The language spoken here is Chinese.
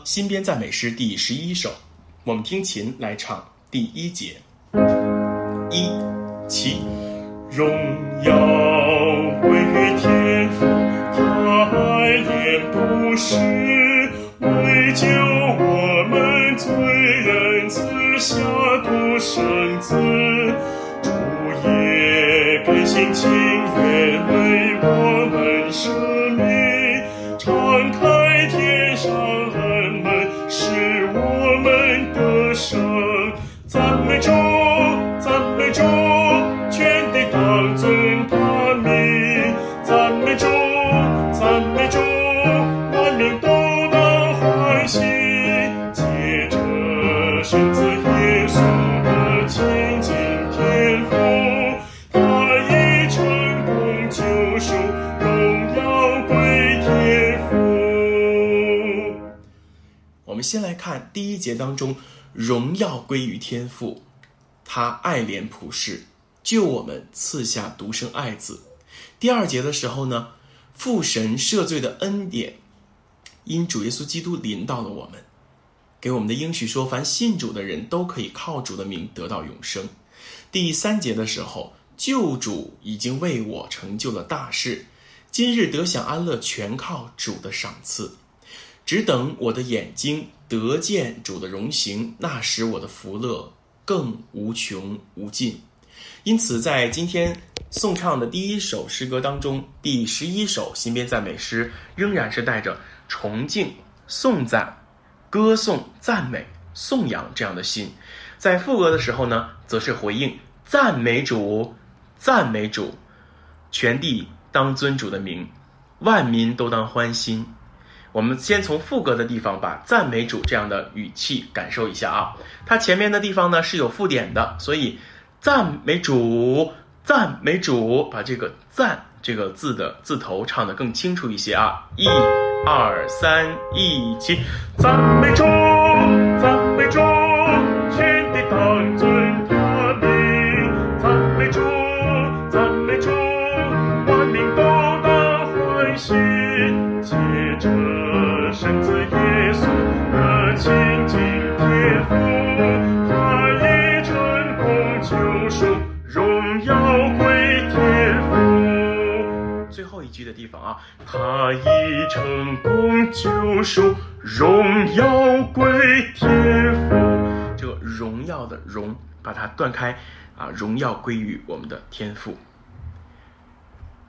新编赞美诗第11首，我们听琴来唱第1节。1、起， 荣耀归于天父，他爱怜不是，为救我们罪人赐下独生子，主也甘心情愿为我们舍命，敞开天上恩门，使我们得生。赞美主，赞美主，全地当尊他名。赞美主，赞美主，万民都当欢喜，借着圣子耶稣的亲近天父，他已成功救赎，荣耀归天父。 我们先来看第1节当中，荣耀归于天父，他爱怜普世，救我们赐下独生爱子。第2节的时候呢，父神赦罪的恩典因主耶稣基督临到了我们，给我们的应许说，凡信主的人都可以靠主的名得到永生。第3节的时候，救主已经为我成就了大事，今日得享安乐全靠主的赏赐，只等我的眼睛得见主的荣形，那时我的福乐更无穷无尽。因此在今天颂唱的第1首诗歌当中，第11首新编赞美诗仍然是带着崇敬、颂赞、歌颂、赞美、颂扬这样的心。在副歌的时候呢，则是回应赞美主，赞美主，全地当尊主的名，万民都当欢心。我们先从副歌的地方把赞美主这样的语气感受一下啊。它前面的地方呢是有附点的，所以赞美主，赞美主，把这个赞这个字的字头唱得更清楚一些啊。1、2、3，一起， 赞美主，赞美主，全地当尊他名。赞美主，赞美主，万民都当欢喜，借着圣子耶稣的亲近天父，他已成功救赎，荣耀归天父。 最后一句的地方啊， 他已成功救赎，荣耀归天父。 这个荣耀的荣把它断开啊，荣耀归于我们的天父。